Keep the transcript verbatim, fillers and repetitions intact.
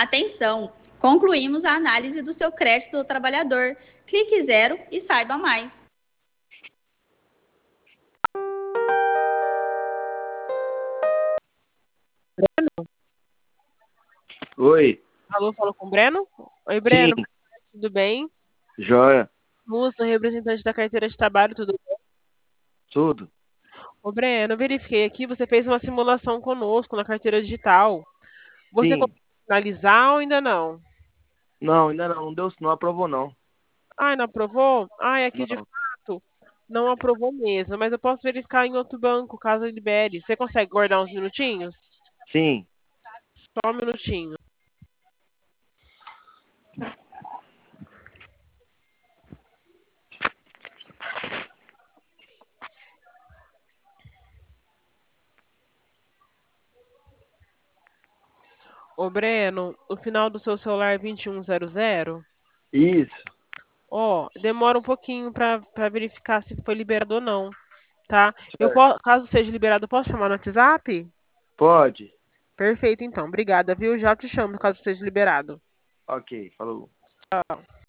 Atenção! Concluímos a análise do seu crédito do trabalhador. Clique zero e saiba mais. Oi. Alô, falo com o Breno? Oi, Sim, Breno, tudo bem? joia. Lúcia, representante da carteira de trabalho, tudo bem? Tudo. Ô, Breno, eu verifiquei aqui, você fez uma simulação conosco na carteira digital. Você Sim. conseguiu finalizar ou ainda não? Não, ainda não. Não deu, não aprovou, não. Ai, não aprovou? Ai, aqui de Não. fato não aprovou mesmo, mas eu posso verificar em outro banco, caso libere. Você consegue guardar uns minutinhos? Sim. Só um minutinho. Ô, Breno, o final do seu celular é vinte e um zero zero? Isso. Ó, demora um pouquinho para para verificar se foi liberado ou não, tá? Eu Certo. po- caso seja liberado, eu posso chamar no WhatsApp? Pode. Perfeito, então. Obrigada, viu? Já te chamo caso seja liberado. Ok, falou.